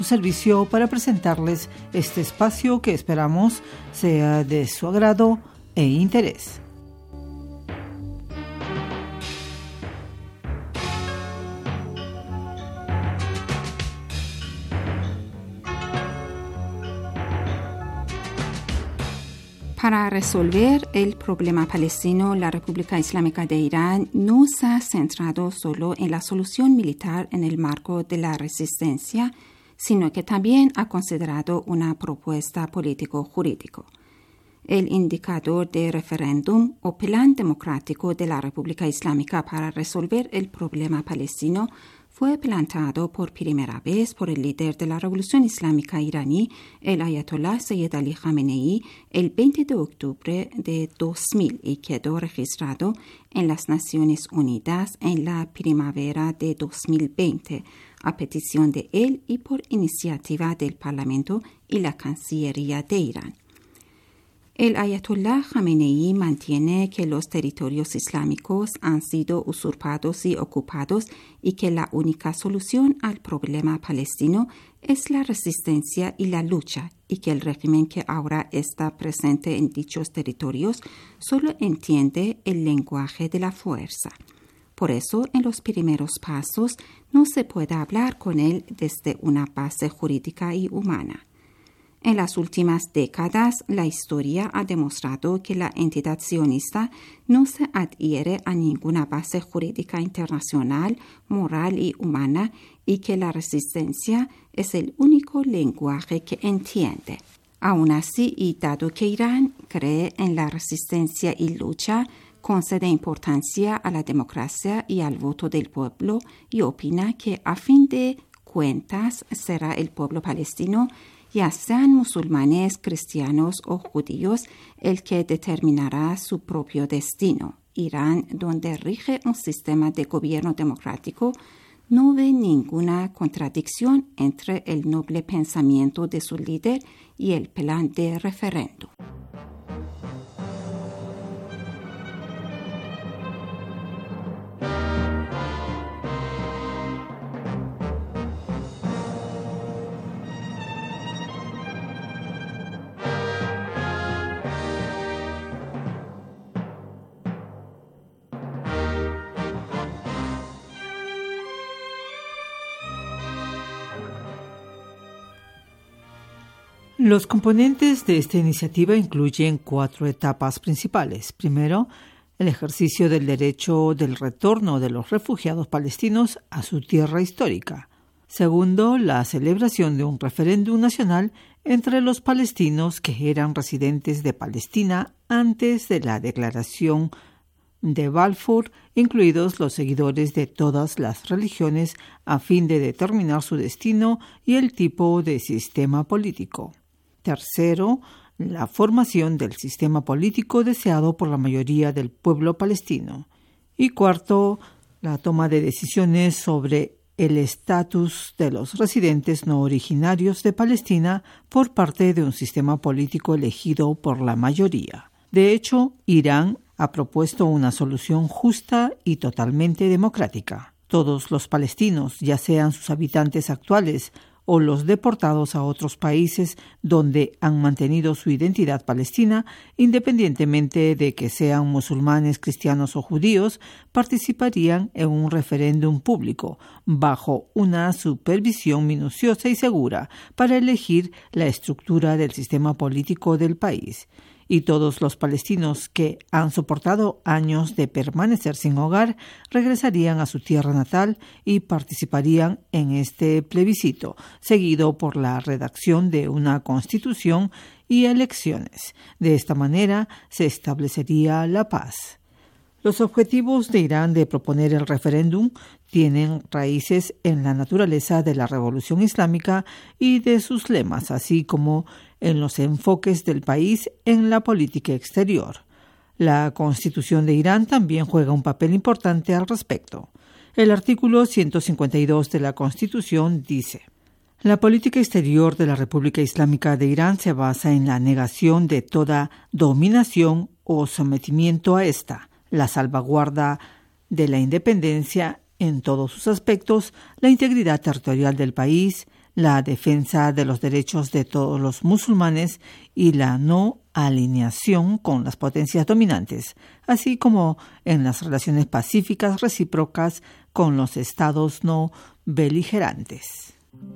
servicio para presentarles este espacio que esperamos sea de su agrado e interés. Para resolver el problema palestino, la República Islámica de Irán no se ha centrado solo en la solución militar en el marco de la resistencia, sino que también ha considerado una propuesta político-jurídico. El indicador de referéndum o plan democrático de la República Islámica para resolver el problema palestino fue planteado por primera vez por el líder de la Revolución Islámica iraní, el Ayatollah Sayyid Ali Khamenei, el 20 de octubre de 2000 y quedó registrado en las Naciones Unidas en la primavera de 2020, a petición de él y por iniciativa del Parlamento y la Cancillería de Irán. El Ayatollah Khamenei mantiene que los territorios islámicos han sido usurpados y ocupados y que la única solución al problema palestino es la resistencia y la lucha, y que el régimen que ahora está presente en dichos territorios solo entiende el lenguaje de la fuerza. Por eso, en los primeros pasos, no se puede hablar con él desde una base jurídica y humana. En las últimas décadas, la historia ha demostrado que la entidad sionista no se adhiere a ninguna base jurídica internacional, moral y humana, y que la resistencia es el único lenguaje que entiende. Aún así, y dado que Irán cree en la resistencia y lucha, concede importancia a la democracia y al voto del pueblo y opina que, a fin de cuentas, será el pueblo palestino, ya sean musulmanes, cristianos o judíos, el que determinará su propio destino. Irán, donde rige un sistema de gobierno democrático, no ve ninguna contradicción entre el noble pensamiento de su líder y el plan de referéndum. Los componentes de esta iniciativa incluyen 4 etapas principales. Primero, el ejercicio del derecho del retorno de los refugiados palestinos a su tierra histórica. Segundo, la celebración de un referéndum nacional entre los palestinos que eran residentes de Palestina antes de la declaración de Balfour, incluidos los seguidores de todas las religiones, a fin de determinar su destino y el tipo de sistema político. Tercero, la formación del sistema político deseado por la mayoría del pueblo palestino. Y cuarto, la toma de decisiones sobre el estatus de los residentes no originarios de Palestina por parte de un sistema político elegido por la mayoría. De hecho, Irán ha propuesto una solución justa y totalmente democrática. Todos los palestinos, ya sean sus habitantes actuales o los deportados a otros países donde han mantenido su identidad palestina, independientemente de que sean musulmanes, cristianos o judíos, participarían en un referéndum público, bajo una supervisión minuciosa y segura, para elegir la estructura del sistema político del país. Y todos los palestinos que han soportado años de permanecer sin hogar regresarían a su tierra natal y participarían en este plebiscito, seguido por la redacción de una constitución y elecciones. De esta manera se establecería la paz. Los objetivos de Irán de proponer el referéndum tienen raíces en la naturaleza de la Revolución Islámica y de sus lemas, así como en los enfoques del país en la política exterior. La Constitución de Irán también juega un papel importante al respecto. El artículo 152 de la Constitución dice: la política exterior de la República Islámica de Irán se basa en la negación de toda dominación o sometimiento a esta, la salvaguarda de la independencia en todos sus aspectos, la integridad territorial del país, la defensa de los derechos de todos los musulmanes y la no alineación con las potencias dominantes, así como en las relaciones pacíficas recíprocas con los estados no beligerantes.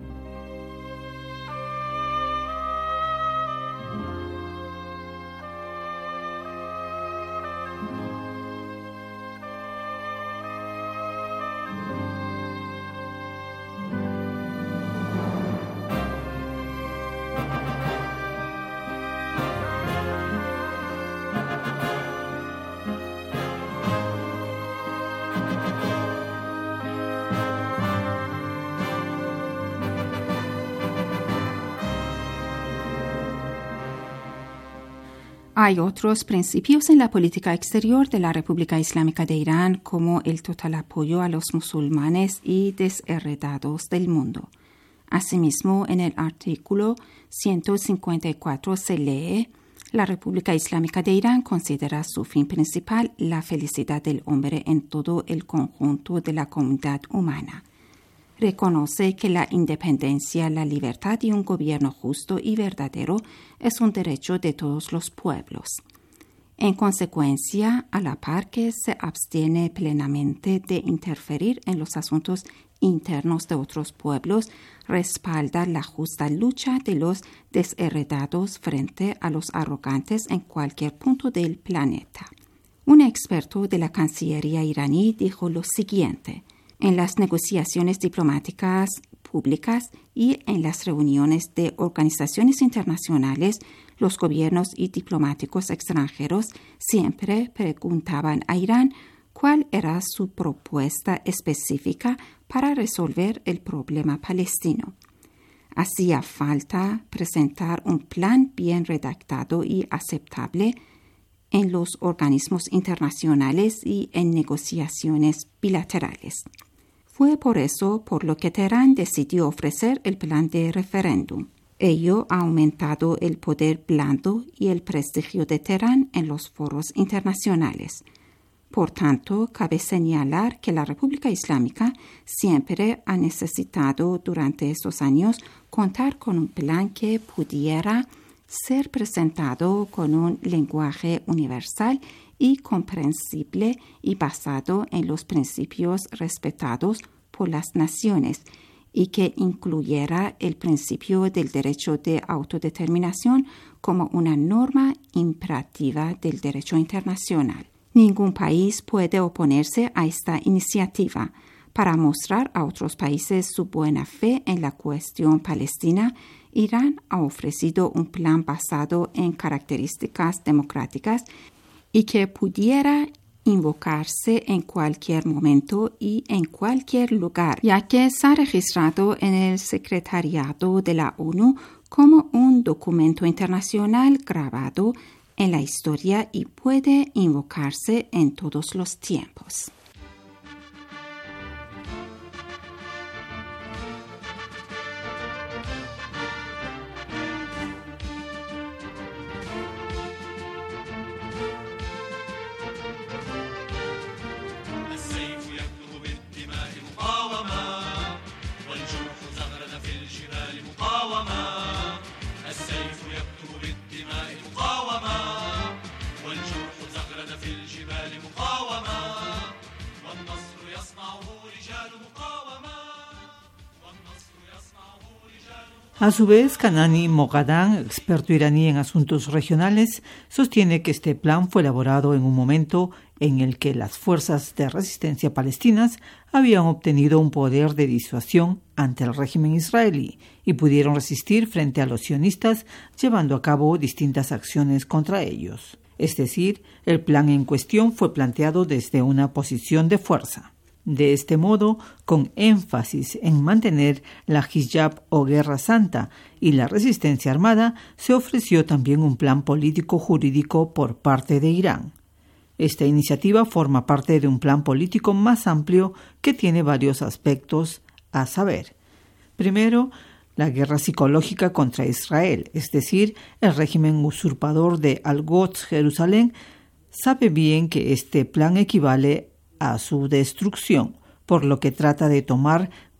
Hay otros principios en la política exterior de la República Islámica de Irán, como el total apoyo a los musulmanes y desheredados del mundo. Asimismo, en el artículo 154 se lee: la República Islámica de Irán considera su fin principal la felicidad del hombre en todo el conjunto de la comunidad humana. Reconoce que la independencia, la libertad y un gobierno justo y verdadero es un derecho de todos los pueblos. En consecuencia, a la par que se abstiene plenamente de interferir en los asuntos internos de otros pueblos, respalda la justa lucha de los desheredados frente a los arrogantes en cualquier punto del planeta. Un experto de la Cancillería iraní dijo lo siguiente: en las negociaciones diplomáticas públicas y en las reuniones de organizaciones internacionales, los gobiernos y diplomáticos extranjeros siempre preguntaban a Irán cuál era su propuesta específica para resolver el problema palestino. Hacía falta presentar un plan bien redactado y aceptable en los organismos internacionales y en negociaciones bilaterales. Fue por eso por lo que Teherán decidió ofrecer el plan de referéndum. Ello ha aumentado el poder blando y el prestigio de Teherán en los foros internacionales. Por tanto, cabe señalar que la República Islámica siempre ha necesitado durante estos años contar con un plan que pudiera ser presentado con un lenguaje universal y comprensible y basado en los principios respetados por las naciones, y que incluyera el principio del derecho de autodeterminación como una norma imperativa del derecho internacional. Ningún país puede oponerse a esta iniciativa. Para mostrar a otros países su buena fe en la cuestión palestina, Irán ha ofrecido un plan basado en características democráticas y que pudiera invocarse en cualquier momento y en cualquier lugar, ya que se ha registrado en el Secretariado de la ONU como un documento internacional grabado en la historia y puede invocarse en todos los tiempos. A su vez, Kanani Moghadam, experto iraní en asuntos regionales, sostiene que este plan fue elaborado en un momento en el que las fuerzas de resistencia palestinas habían obtenido un poder de disuasión ante el régimen israelí y pudieron resistir frente a los sionistas, llevando a cabo distintas acciones contra ellos. Es decir, el plan en cuestión fue planteado desde una posición de fuerza. De este modo, con énfasis en mantener la hijab o guerra santa y la resistencia armada, se ofreció también un plan político-jurídico por parte de Irán. Esta iniciativa forma parte de un plan político más amplio que tiene varios aspectos, a saber: primero, la guerra psicológica contra Israel, es decir, el régimen usurpador de Al-Quds Jerusalén sabe bien que este plan equivale a su destrucción, por lo que trata de tomar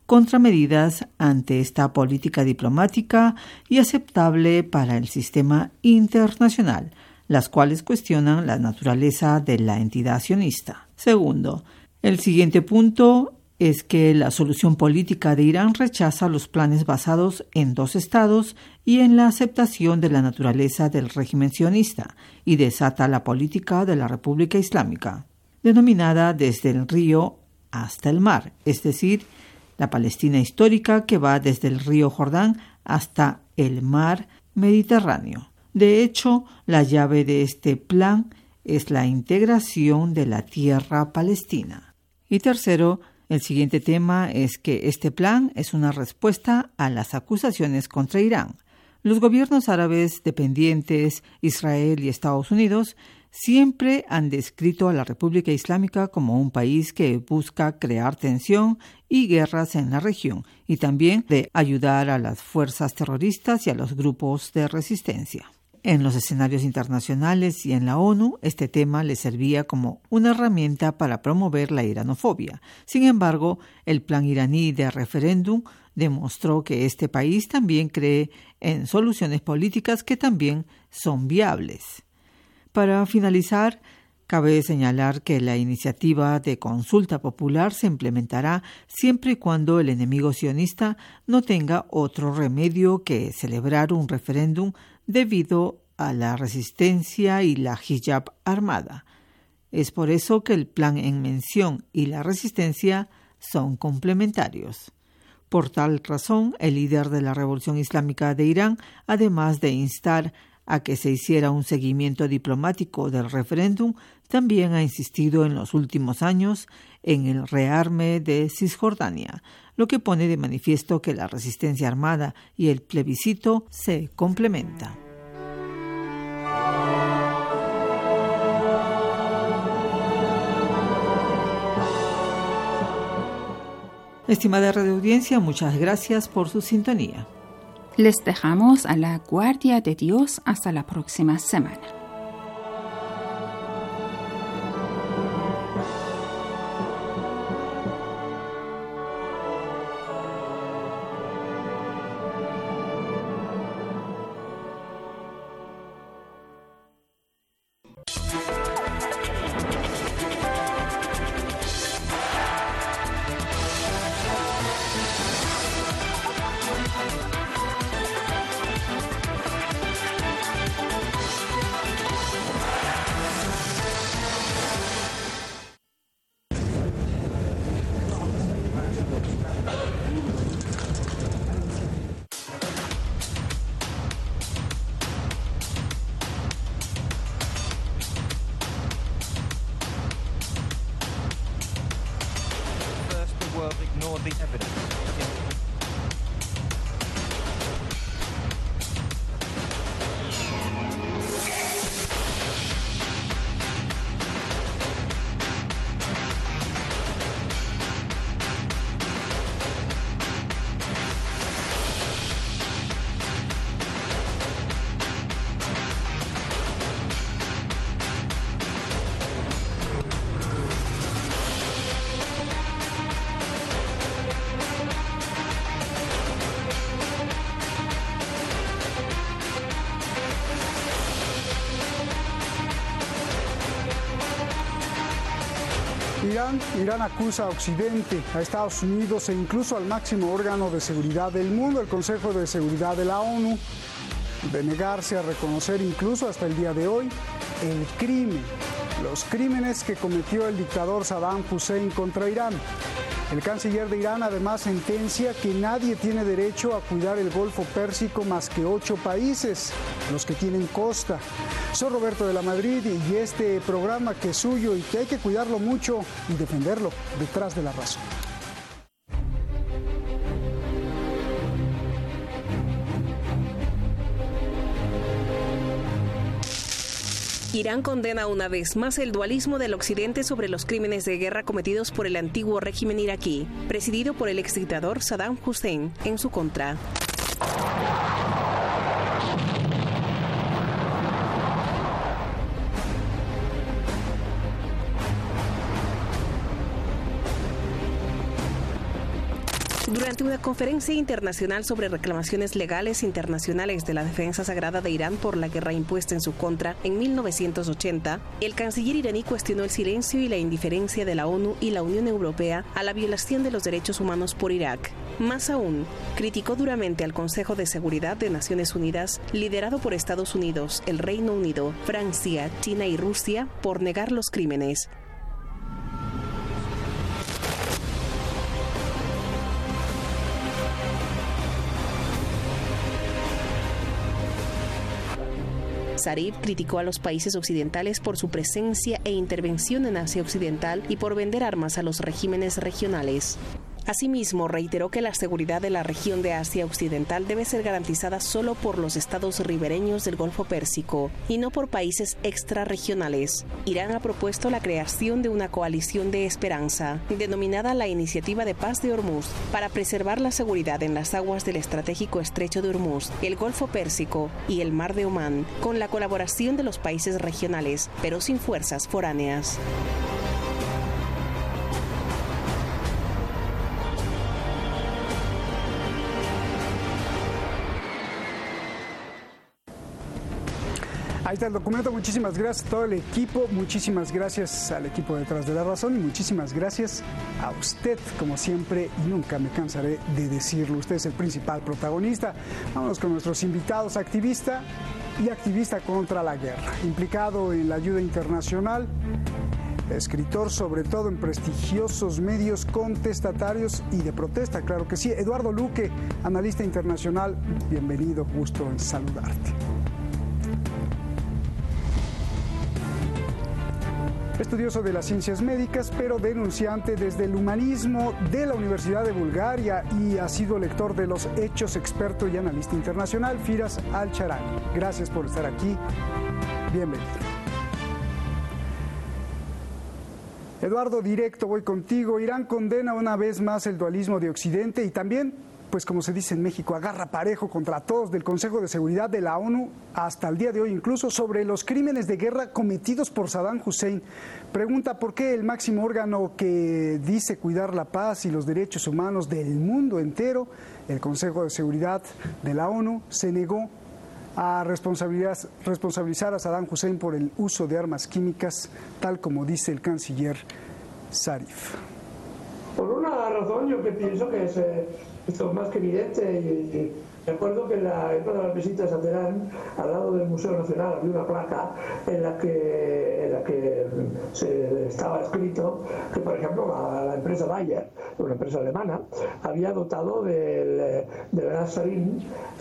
contramedidas ante esta política diplomática y aceptable para el sistema internacional, las cuales cuestionan la naturaleza de la entidad sionista. Segundo, el siguiente punto es que la solución política de Irán rechaza los planes basados en dos estados y en la aceptación de la naturaleza del régimen sionista y desata la política de la República Islámica, denominada desde el río hasta el mar, es decir, la Palestina histórica que va desde el río Jordán hasta el mar Mediterráneo. De hecho, la llave de este plan es la integración de la tierra palestina. Y tercero, el siguiente tema es que este plan es una respuesta a las acusaciones contra Irán. Los gobiernos árabes dependientes, Israel y Estados Unidos, siempre han descrito a la República Islámica como un país que busca crear tensión y guerras en la región y también de ayudar a las fuerzas terroristas y a los grupos de resistencia. En los escenarios internacionales y en la ONU, este tema le servía como una herramienta para promover la iranofobia. Sin embargo, el plan iraní de referéndum demostró que este país también cree en soluciones políticas que también son viables. Para finalizar, cabe señalar que la iniciativa de consulta popular se implementará siempre y cuando el enemigo sionista no tenga otro remedio que celebrar un referéndum debido a la resistencia y la hijab armada. Es por eso que el plan en mención y la resistencia son complementarios. Por tal razón, el líder de la Revolución Islámica de Irán, además de instar a que se hiciera un seguimiento diplomático del referéndum, también ha insistido en los últimos años en el rearme de Cisjordania, lo que pone de manifiesto que la resistencia armada y el plebiscito se complementan. Estimada radioaudiencia, muchas gracias por su sintonía. Les dejamos a la guardia de Dios hasta la próxima semana. Ignore the evidence. Irán acusa a Occidente, a Estados Unidos e incluso al máximo órgano de seguridad del mundo, el Consejo de Seguridad de la ONU, de negarse a reconocer incluso hasta el día de hoy el crimen, los crímenes que cometió el dictador Saddam Hussein contra Irán. El canciller de Irán además sentencia que nadie tiene derecho a cuidar el Golfo Pérsico más que 8 países, los que tienen costa. Soy Roberto de la Madrid y este programa que es suyo y que hay que cuidarlo mucho y defenderlo detrás de la razón. Irán condena una vez más el dualismo del Occidente sobre los crímenes de guerra cometidos por el antiguo régimen iraquí, presidido por el exdictador Saddam Hussein, en su contra. Durante una conferencia internacional sobre reclamaciones legales internacionales de la defensa sagrada de Irán por la guerra impuesta en su contra en 1980, el canciller iraní cuestionó el silencio y la indiferencia de la ONU y la Unión Europea a la violación de los derechos humanos por Irak. Más aún, criticó duramente al Consejo de Seguridad de Naciones Unidas, liderado por Estados Unidos, el Reino Unido, Francia, China y Rusia, por negar los crímenes. Zarif criticó a los países occidentales por su presencia e intervención en Asia Occidental y por vender armas a los regímenes regionales. Asimismo, reiteró que la seguridad de la región de Asia Occidental debe ser garantizada solo por los estados ribereños del Golfo Pérsico y no por países extrarregionales. Irán ha propuesto la creación de una coalición de esperanza, denominada la Iniciativa de Paz de Hormuz, para preservar la seguridad en las aguas del estratégico Estrecho de Hormuz, el Golfo Pérsico y el Mar de Omán, con la colaboración de los países regionales, pero sin fuerzas foráneas. Ahí está el documento, muchísimas gracias a todo el equipo, muchísimas gracias al equipo detrás de La Razón y muchísimas gracias a usted, como siempre, y nunca me cansaré de decirlo, usted es el principal protagonista. Vámonos con nuestros invitados, activista y activista contra la guerra, implicado en la ayuda internacional, escritor sobre todo en prestigiosos medios contestatarios y de protesta, claro que sí. Eduardo Luque, analista internacional, bienvenido, gusto en saludarte. Estudioso de las ciencias médicas, pero denunciante desde el humanismo de la Universidad de Bulgaria y ha sido lector de los Hechos, experto y analista internacional, Firas Al-Charani. Gracias por estar aquí. Bienvenido. Eduardo, directo, voy contigo. Irán condena una vez más el dualismo de Occidente y también, pues como se dice en México, agarra parejo contra todos del Consejo de Seguridad de la ONU hasta el día de hoy, incluso sobre los crímenes de guerra cometidos por Saddam Hussein. Pregunta por qué el máximo órgano que dice cuidar la paz y los derechos humanos del mundo entero, el Consejo de Seguridad de la ONU, se negó a responsabilizar a Saddam Hussein por el uso de armas químicas, tal como dice el canciller Zarif. Por una razón, yo que pienso que es esto más que evidente, y recuerdo que en una de las visitas a Teherán, al lado del Museo Nacional, había una placa en la que se estaba escrito que, por ejemplo, la empresa Bayer, una empresa alemana, había dotado del gas sarín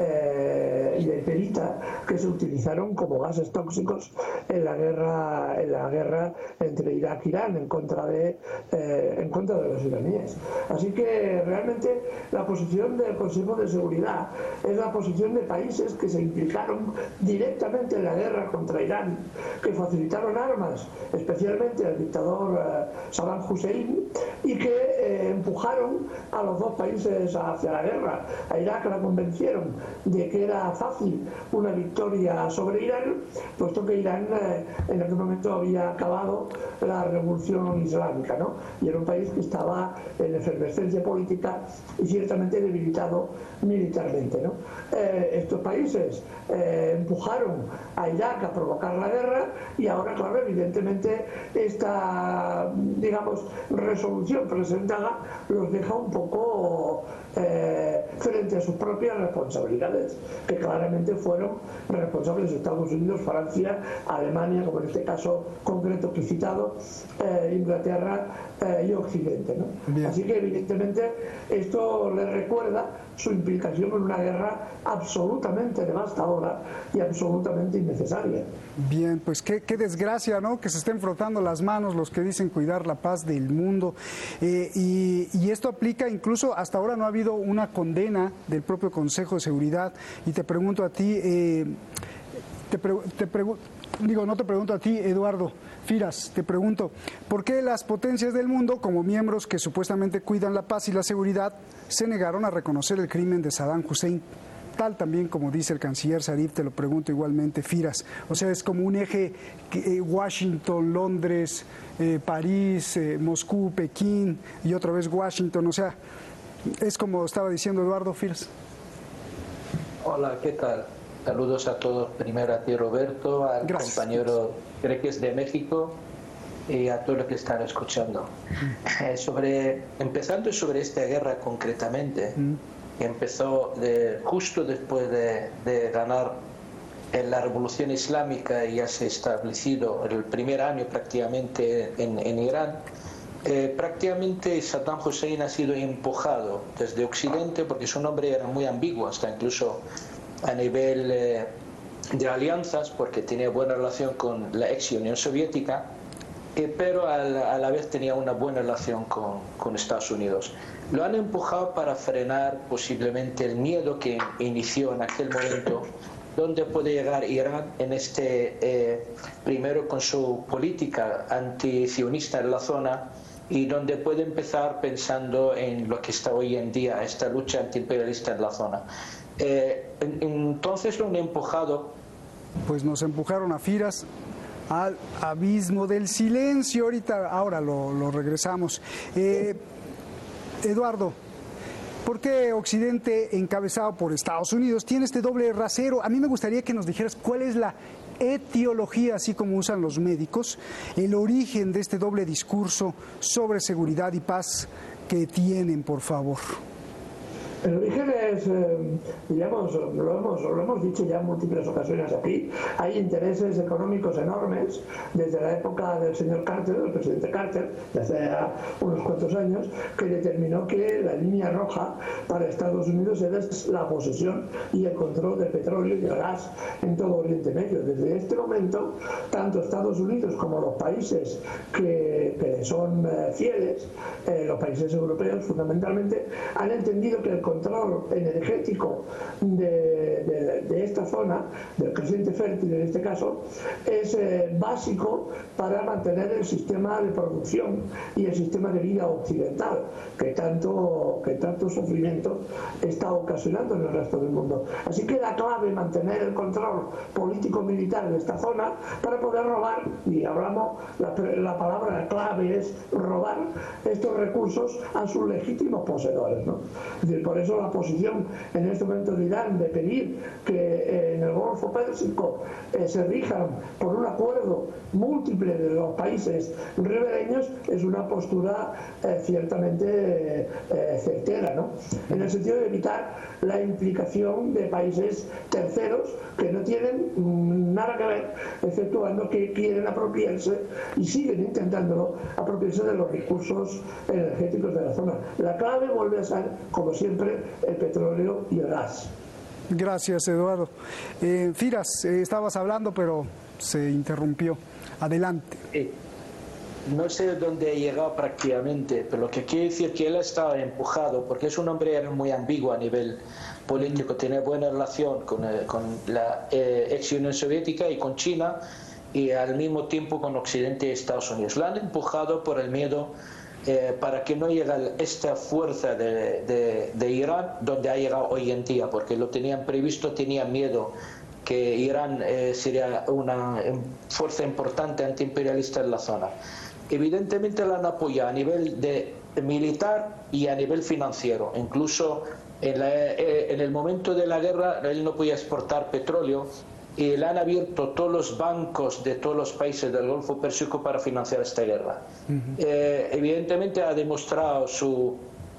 y de perita que se utilizaron como gases tóxicos en la guerra entre Irak e Irán en contra de los iraníes. Así que realmente la posición del Consejo de Seguridad es la posición de países que se implicaron directamente en la guerra contra Irán, que facilitaron armas, especialmente al dictador Saddam Hussein, y que empujaron a los dos países hacia la guerra. A Irak la convencieron de que era fácil una victoria sobre Irán, puesto que Irán en aquel momento había acabado la revolución islámica, ¿no? Y era un país que estaba en efervescencia política y ciertamente debilitado militarmente, ¿no? Estos países empujaron a Irak a provocar la guerra y ahora, claro, evidentemente esta, digamos, resolución presentada los deja un poco frente a sus propias responsabilidades, que claramente fueron responsables de Estados Unidos, Francia, Alemania, como en este caso concreto que he citado, Inglaterra y Occidente, ¿no? Así que evidentemente esto le recuerda su implicación en una guerra absolutamente devastadora y absolutamente innecesaria. Bien, pues qué desgracia, ¿no? Que se estén frotando las manos los que dicen cuidar la paz del mundo. Y esto aplica incluso, hasta ahora no ha habido una condena del propio Consejo de Seguridad. Y te pregunto a ti, no te pregunto a ti, Eduardo Firas, te pregunto, ¿por qué las potencias del mundo, como miembros que supuestamente cuidan la paz y la seguridad, se negaron a reconocer el crimen de Saddam Hussein? Tal también como dice el canciller Zarif, te lo pregunto igualmente, Firas. O sea, es como un eje Washington, Londres, París, Moscú, Pekín y otra vez Washington. O sea, Es como estaba diciendo Eduardo Firas. Hola, ¿qué tal? Saludos a todos, primero a ti Roberto, al compañero Creques de México y a todos los que están escuchando. Empezando sobre esta guerra concretamente, que empezó justo después de ganar la revolución islámica y ya se ha establecido el primer año prácticamente en Irán. Prácticamente Saddam Hussein ha sido empujado desde Occidente, porque su nombre era muy ambiguo, hasta incluso a nivel de alianzas, porque tenía buena relación con la ex Unión Soviética, pero a la vez tenía una buena relación con Estados Unidos. Lo han empujado para frenar posiblemente el miedo que inició en aquel momento, donde puede llegar Irán en primero con su política antisionista en la zona, y donde puede empezar pensando en lo que está hoy en día, esta lucha antiimperialista en la zona. Entonces lo han empujado. Pues nos empujaron a Firas al abismo del silencio. Ahora lo regresamos. Eduardo, ¿por qué Occidente, encabezado por Estados Unidos, tiene este doble rasero? A mí me gustaría que nos dijeras cuál es la etiología, así como usan los médicos, el origen de este doble discurso sobre seguridad y paz que tienen, por favor. El origen es, digamos, lo hemos dicho ya en múltiples ocasiones aquí, hay intereses económicos enormes desde la época del señor Carter, del presidente Carter, desde hace unos cuantos años, que determinó que la línea roja para Estados Unidos era la posesión y el control del petróleo y el gas en todo Oriente Medio. Desde este momento, tanto Estados Unidos como los países que son fieles, los países europeos fundamentalmente, han entendido que el control energético de esta zona, del creciente fértil en este caso, es básico para mantener el sistema de producción y el sistema de vida occidental que tanto sufrimiento está ocasionando en el resto del mundo. Así que la clave es mantener el control político-militar de esta zona para poder robar, y hablamos, la palabra clave es robar estos recursos a sus legítimos poseedores, ¿no? Es decir, por eso la posición en este momento de Irán de pedir que en el Golfo Pérsico se rijan por un acuerdo múltiple de los países ribereños es una postura ciertamente certera, ¿no? En el sentido de evitar la implicación de países terceros que no tienen nada que ver, exceptuando que quieren apropiarse y siguen intentándolo, apropiarse de los recursos energéticos de la zona. La clave vuelve a ser, como siempre, el petróleo y el gas. Gracias, Eduardo. Firas, estabas hablando, pero se interrumpió. Adelante. No sé dónde ha llegado prácticamente, pero lo que quiere decir que él ha estado empujado, porque es un hombre muy ambiguo a nivel político, tiene buena relación con la ex Unión Soviética y con China, y al mismo tiempo con Occidente y Estados Unidos. Lo han empujado por el miedo para que no llegue esta fuerza de Irán donde ha llegado hoy en día, porque lo tenían previsto, tenían miedo que Irán sería una fuerza importante antiimperialista en la zona. Evidentemente la han apoyado a nivel militar y a nivel financiero. Incluso en el momento de la guerra él no podía exportar petróleo y le han abierto todos los bancos de todos los países del Golfo Pérsico para financiar esta guerra. Evidentemente ha demostrado su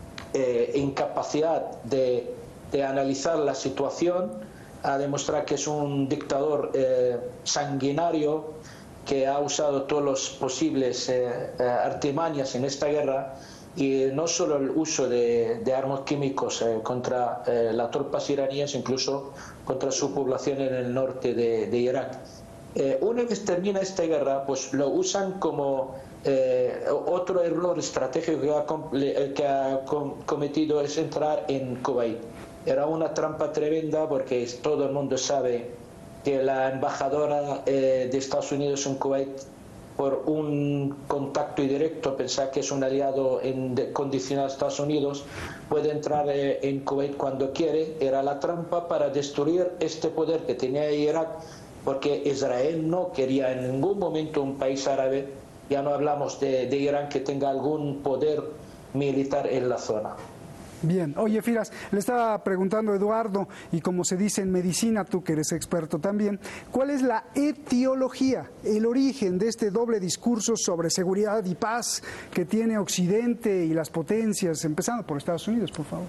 incapacidad de analizar la situación, ha demostrado que es un dictador sanguinario que ha usado todos los posibles artimañas en esta guerra, y no solo el uso de armas químicos contra las tropas iraníes, incluso contra su población en el norte de Irak. Una vez termina esta guerra, pues lo usan como otro error estratégico que ha cometido es entrar en Kuwait. Era una trampa tremenda, porque todo el mundo sabe que la embajadora de Estados Unidos en Kuwait, por un contacto indirecto, pensaba que es un aliado condicional a Estados Unidos, puede entrar en Kuwait cuando quiere. Era la trampa para destruir este poder que tenía Irak, porque Israel no quería en ningún momento un país árabe, ya no hablamos de Irán, que tenga algún poder militar en la zona. Bien. Oye, Firas, le estaba preguntando a Eduardo, y como se dice en medicina, tú que eres experto también, ¿cuál es la etiología, el origen de este doble discurso sobre seguridad y paz que tiene Occidente y las potencias, empezando por Estados Unidos, por favor?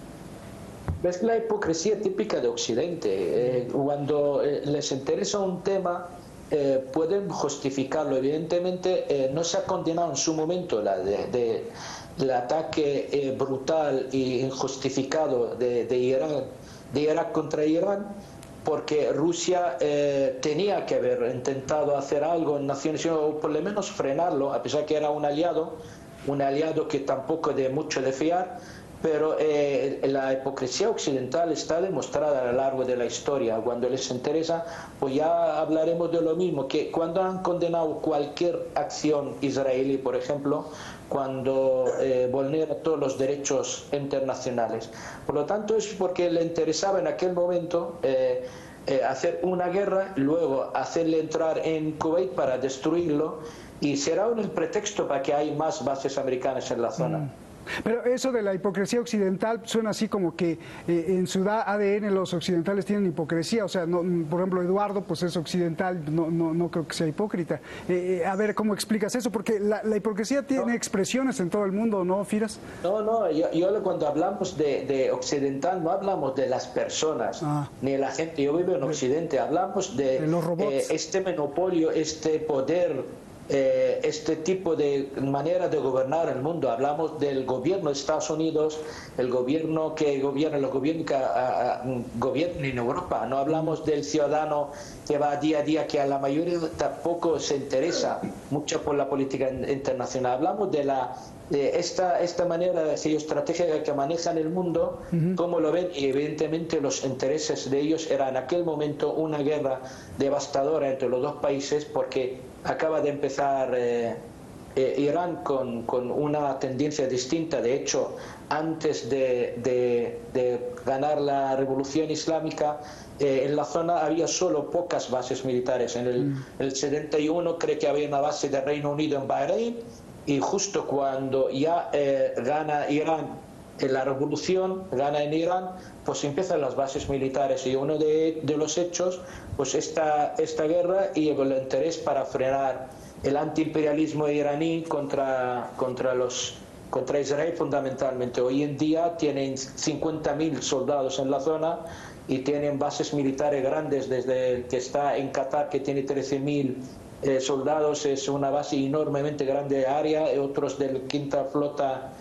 Es la hipocresía típica de Occidente. Cuando les interesa un tema, pueden justificarlo. Evidentemente, no se ha condenado en su momento el ataque brutal e injustificado de Irak contra Irán, porque Rusia tenía que haber intentado hacer algo en Naciones Unidas, o por lo menos frenarlo, a pesar que era un aliado que tampoco de mucho de fiar. Pero la hipocresía occidental está demostrada a lo largo de la historia. Cuando les interesa, pues ya hablaremos de lo mismo, que cuando han condenado cualquier acción israelí, por ejemplo, cuando vulnera todos los derechos internacionales. Por lo tanto, es porque le interesaba en aquel momento hacer una guerra, luego hacerle entrar en Kuwait para destruirlo, y será el pretexto para que haya más bases americanas en la zona. Pero eso de la hipocresía occidental suena así como que en su ADN los occidentales tienen hipocresía. O sea, no, por ejemplo, Eduardo pues es occidental, no creo que sea hipócrita. A ver, ¿cómo explicas eso? Porque la hipocresía tiene expresiones en todo el mundo, ¿no, Firas? No, yo cuando hablamos de occidental no hablamos de las personas, ni de la gente. Yo vivo en Occidente, hablamos de los robots. Este monopolio, este poder, este tipo de manera de gobernar el mundo. Hablamos del gobierno de Estados Unidos, el gobierno que gobierna, los gobiernos que gobiernan en Europa. No hablamos del ciudadano que va día a día, que a la mayoría tampoco se interesa mucho por la política internacional. Hablamos de esta manera de estrategia que manejan el mundo, cómo lo ven, y evidentemente los intereses de ellos era en aquel momento una guerra devastadora entre los dos países, porque acaba de empezar Irán con una tendencia distinta. De hecho, antes de ganar la revolución islámica, en la zona había solo pocas bases militares. En el 71 creo que había una base del Reino Unido en Bahrein, y justo cuando ya gana Irán en la revolución, gana en Irán, pues empiezan las bases militares, y uno de los hechos, pues esta guerra y el interés para frenar el antiimperialismo iraní contra Israel fundamentalmente. Hoy en día tienen 50.000 soldados en la zona y tienen bases militares grandes, desde el que está en Qatar, que tiene 13.000 soldados, es una base enormemente grande de área, y otros del quinta flota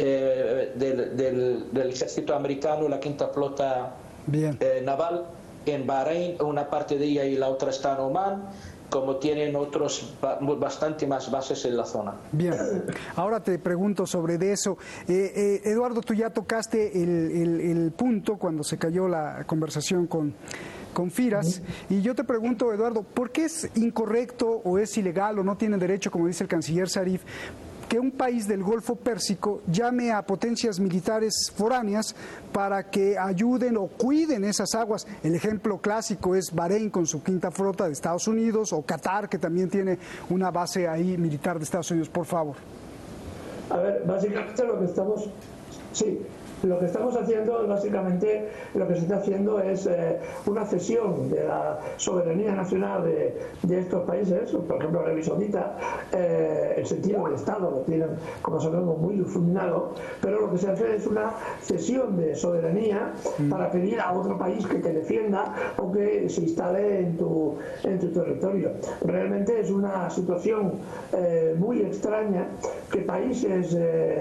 del ejército americano, la quinta flota naval en Bahrein, una parte de ella, y la otra está en Omán, como tienen otros bastante más bases en la zona. Bien, ahora te pregunto sobre eso. Eduardo, tú ya tocaste el punto cuando se cayó la conversación con Firas, y yo te pregunto, Eduardo, ¿por qué es incorrecto o es ilegal o no tiene derecho, como dice el canciller Zarif, que un país del Golfo Pérsico llame a potencias militares foráneas para que ayuden o cuiden esas aguas? El ejemplo clásico es Bahrein con su quinta flota de Estados Unidos, o Qatar, que también tiene una base ahí militar de Estados Unidos. Por favor. A ver, básicamente lo que estamos haciendo, básicamente lo que se está haciendo es una cesión de la soberanía nacional de estos países. Por ejemplo, Arabia Saudita, el sentido del Estado lo tienen, como sabemos, muy difuminado, pero lo que se hace es una cesión de soberanía para pedir a otro país que te defienda o que se instale en tu territorio. Realmente es una situación muy extraña que países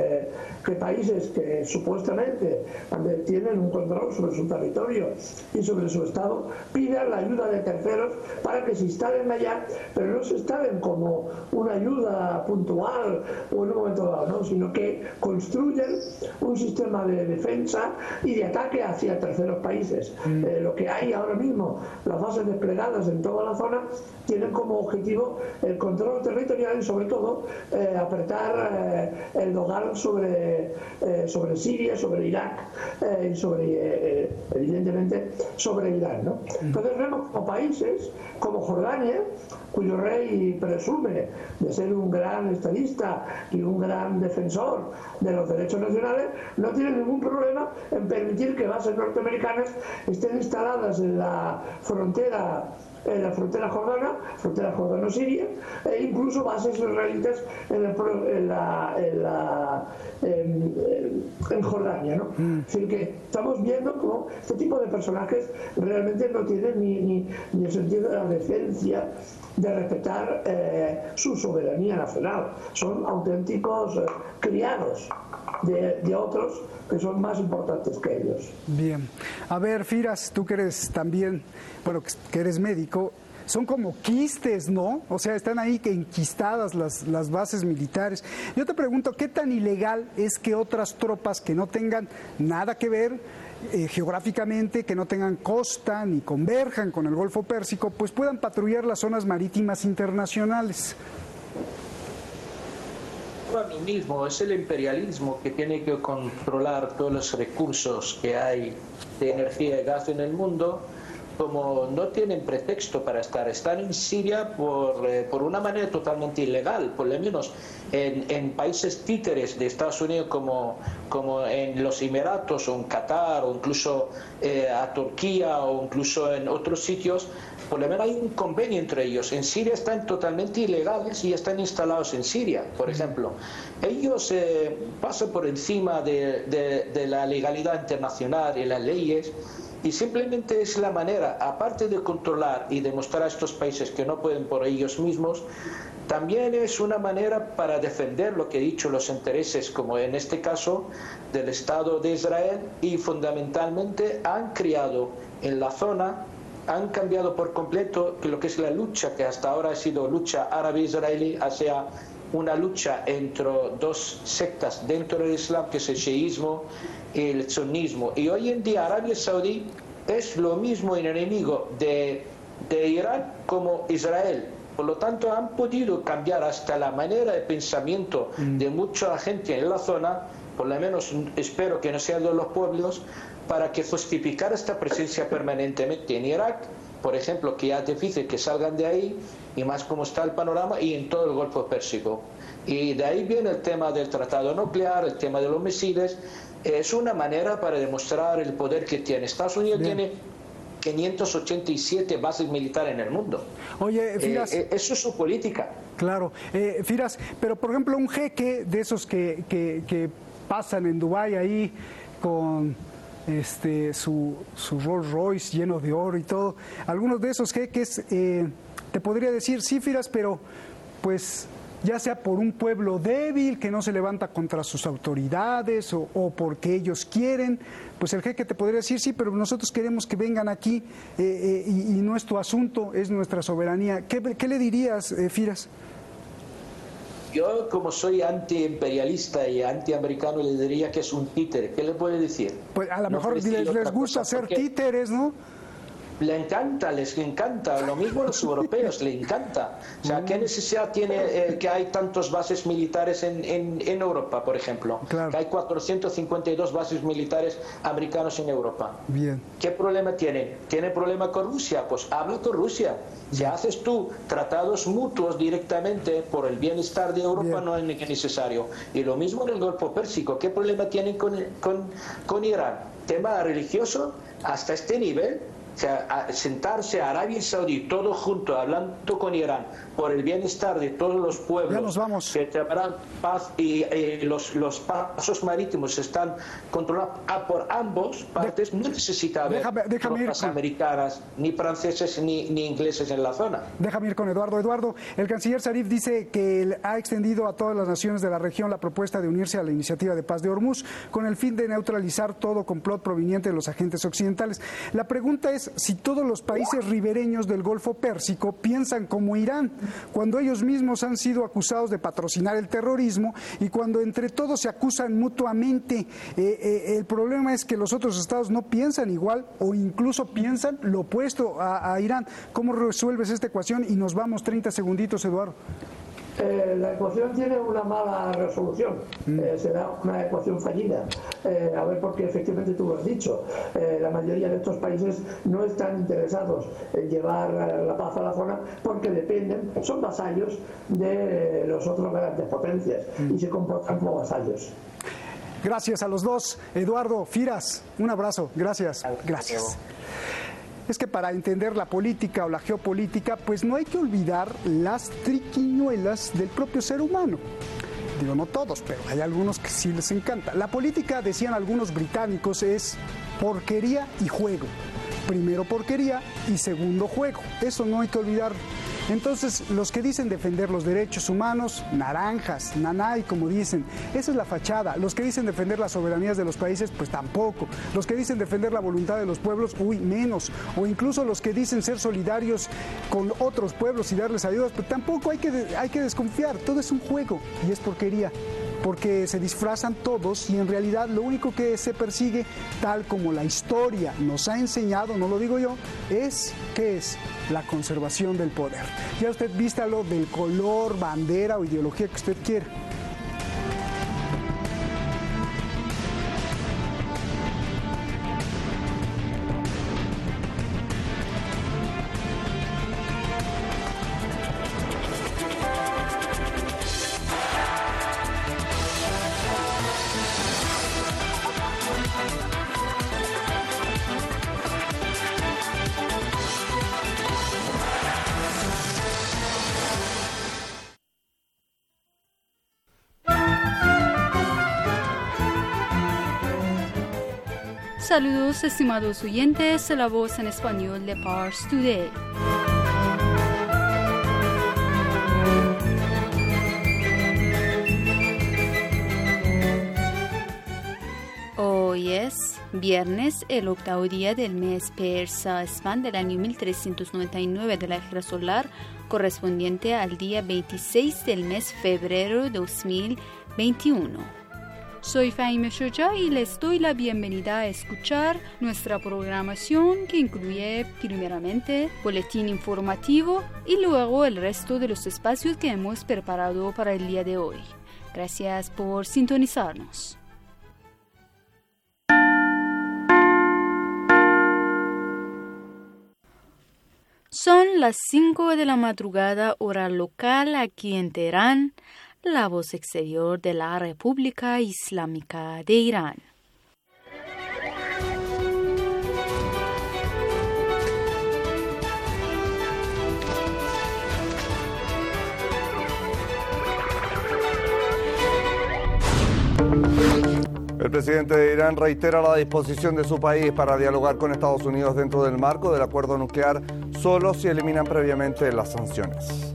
que supuestamente tienen un control sobre su territorio y sobre su Estado pidan la ayuda de terceros para que se instalen allá, pero no se instalen como una ayuda puntual o en un momento dado, ¿no? Sino que construyen un sistema de defensa y de ataque hacia terceros países. Lo que hay ahora mismo, las bases desplegadas en toda la zona, tienen como objetivo el control territorial y sobre todo apretar el dogal sobre Siria, sobre sobre Irak y sobre, evidentemente, sobre Irán, ¿no? Entonces vemos como países como Jordania, cuyo rey presume de ser un gran estadista y un gran defensor de los derechos nacionales, no tiene ningún problema en permitir que bases norteamericanas estén instaladas en la frontera jordano-siria, e incluso bases israelitas en Jordania, ¿no? Es decir, que estamos viendo cómo este tipo de personajes realmente no tienen ni el sentido de la decencia de respetar su soberanía nacional. Son auténticos criados de otros que son más importantes que ellos. Bien. A ver, Firas, tú que eres también, bueno, que eres médico, son como quistes, ¿no? O sea, están ahí que enquistadas las bases militares. Yo te pregunto, ¿qué tan ilegal es que otras tropas que no tengan nada que ver geográficamente, que no tengan costa ni converjan con el Golfo Pérsico, pues puedan patrullar las zonas marítimas internacionales? A mí mismo, es el imperialismo que tiene que controlar todos los recursos que hay de energía y gas en el mundo. Como no tienen pretexto para están en Siria por una manera totalmente ilegal, por lo menos en países títeres de Estados Unidos como en los Emiratos o en Qatar o incluso a Turquía o incluso en otros sitios. Por lo menos hay un convenio entre ellos. En Siria están totalmente ilegales y están instalados en Siria, por ejemplo. Ellos pasan por encima de la legalidad internacional y las leyes, y simplemente es la manera, aparte de controlar y demostrar a estos países que no pueden por ellos mismos, también es una manera para defender lo que he dicho, los intereses, como en este caso, del Estado de Israel, y fundamentalmente han creado en la zona, han cambiado por completo lo que es la lucha, que hasta ahora ha sido lucha árabe-israelí, hacia una lucha entre dos sectas dentro del Islam, que es el chiismo y el sunismo. Y hoy en día Arabia Saudí es lo mismo el enemigo de Irán como Israel. Por lo tanto, han podido cambiar hasta la manera de pensamiento de mucha gente en la zona, por lo menos espero que no sean de los pueblos, para que justificar esta presencia permanentemente en Irak, por ejemplo, que ya es difícil que salgan de ahí, y más como está el panorama, y en todo el Golfo Pérsico. Y de ahí viene el tema del tratado nuclear, el tema de los misiles. Es una manera para demostrar el poder que tiene. Estados Unidos tiene 587 bases militares en el mundo. Oye, Firas, eso es su política. Claro. Firas, pero por ejemplo, un jeque de esos que pasan en Dubái ahí con su Rolls Royce lleno de oro y todo, algunos de esos jeques te podría decir, sí, Firas, pero pues ya sea por un pueblo débil que no se levanta contra sus autoridades o porque ellos quieren, pues el jeque te podría decir, sí, pero nosotros queremos que vengan aquí y no es tu asunto, es nuestra soberanía. ¿Qué le dirías, Firas? Yo, como soy antiimperialista y antiamericano, le diría que es un títere. ¿Qué le puede decir? Pues a lo mejor les gusta ser títeres, ¿no? Les encanta, lo mismo a los europeos, les encanta. O sea, ¿qué necesidad tiene que hay tantas bases militares en Europa, por ejemplo? Claro. Que hay 452 bases militares americanos en Europa. Bien. ¿Qué problema tienen? ¿Tiene problema con Rusia? Pues habla con Rusia. Si haces tú tratados mutuos directamente por el bienestar de Europa, bien, no es necesario. Y lo mismo en el Golfo Pérsico. ¿Qué problema tienen con Irán? Tema religioso hasta este nivel. O sea, sentarse a Arabia Saudí todo junto, hablando con Irán por el bienestar de todos los pueblos, ya nos vamos, que tendrán paz, y los pasos marítimos están controlados por ambos partes. No necesita haber tropas americanas, ni franceses, ni ingleses en la zona. Déjame ir con Eduardo. Eduardo, el canciller Zarif dice que ha extendido a todas las naciones de la región la propuesta de unirse a la iniciativa de paz de Hormuz con el fin de neutralizar todo complot proveniente de los agentes occidentales. La pregunta es si todos los países ribereños del Golfo Pérsico piensan como Irán, cuando ellos mismos han sido acusados de patrocinar el terrorismo y cuando entre todos se acusan mutuamente. El problema es que los otros estados no piensan igual o incluso piensan lo opuesto a Irán. ¿Cómo resuelves esta ecuación? Y nos vamos 30 segunditos, Eduardo. La ecuación tiene una mala resolución, será una ecuación fallida. A ver, porque efectivamente tú lo has dicho, la mayoría de estos países no están interesados en llevar la paz a la zona porque dependen, son vasallos de los otros grandes potencias y se comportan como vasallos. Gracias a los dos. Eduardo, Firas, un abrazo. Gracias. Gracias. Es que para entender la política o la geopolítica, pues no hay que olvidar las triquiñuelas del propio ser humano. Digo, no todos, pero hay algunos que sí les encanta. La política, decían algunos británicos, es porquería y juego. Primero porquería y segundo juego. Eso no hay que olvidar. Entonces, los que dicen defender los derechos humanos, naranjas, nanay, como dicen, esa es la fachada. Los que dicen defender las soberanías de los países, pues tampoco. Los que dicen defender la voluntad de los pueblos, uy, menos. O incluso los que dicen ser solidarios con otros pueblos y darles ayudas, pues tampoco hay que desconfiar. Todo es un juego y es porquería. Porque se disfrazan todos y en realidad lo único que se persigue, tal como la historia nos ha enseñado, no lo digo yo, es ¿qué es? La conservación del poder. Ya usted vístalo del color, bandera o ideología que usted quiera. Saludos, estimados oyentes, la voz en español de Pars Today. Hoy es viernes, el octavo día del mes persa Esfand del año 1399 de la era solar, correspondiente al día 26 del mes febrero 2021. Soy Fahime Shoja y les doy la bienvenida a escuchar nuestra programación que incluye primeramente boletín informativo y luego el resto de los espacios que hemos preparado para el día de hoy. Gracias por sintonizarnos. Son las 5 de la madrugada hora local aquí en Teherán, la voz exterior de la República Islámica de Irán. El presidente de Irán reitera la disposición de su país para dialogar con Estados Unidos dentro del marco del acuerdo nuclear, solo si eliminan previamente las sanciones.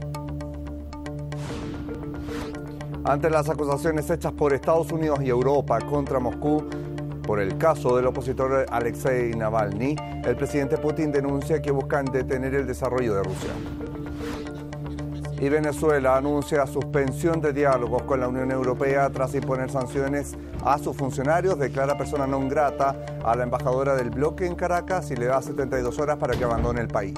Ante las acusaciones hechas por Estados Unidos y Europa contra Moscú por el caso del opositor Alexei Navalny, el presidente Putin denuncia que buscan detener el desarrollo de Rusia. Y Venezuela anuncia suspensión de diálogos con la Unión Europea tras imponer sanciones a sus funcionarios, declara persona non grata a la embajadora del bloque en Caracas y le da 72 horas para que abandone el país.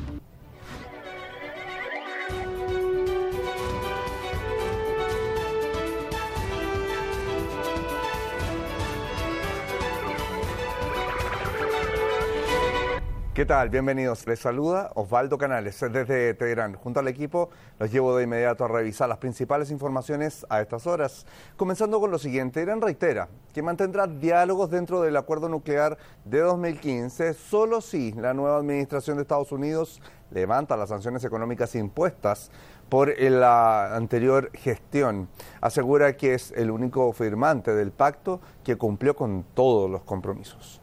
¿Qué tal? Bienvenidos. Les saluda Osvaldo Canales desde Teherán. Junto al equipo los llevo de inmediato a revisar las principales informaciones a estas horas. Comenzando con lo siguiente, Irán reitera que mantendrá diálogos dentro del acuerdo nuclear de 2015 solo si la nueva administración de Estados Unidos levanta las sanciones económicas impuestas por la anterior gestión. Asegura que es el único firmante del pacto que cumplió con todos los compromisos.